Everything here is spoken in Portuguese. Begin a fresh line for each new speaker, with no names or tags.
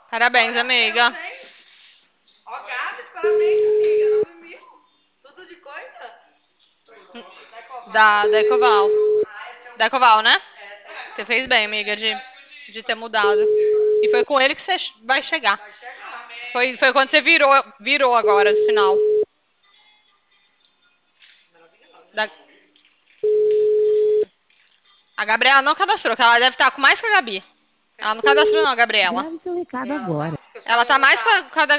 Parabéns, amiga.
Ó, Gabi, parabéns, amiga. 9.000. Tudo de coisa?
Da Ecoval.
Ah, esse é o...
Da Ecoval, né?
Essa é
Você fez bem, amiga, de ter mudado. E foi com ele que você vai chegar.
vai chegar.
Foi quando você virou agora, no final. Da- A Gabriela não cadastrou, que ela deve estar com mais que a Gabi. Ela não cadastrou não, a Gabriela.
Grave seu recado
Ela tá,
agora.
porque o seu
Ela tá
não
mais com
tá.
a da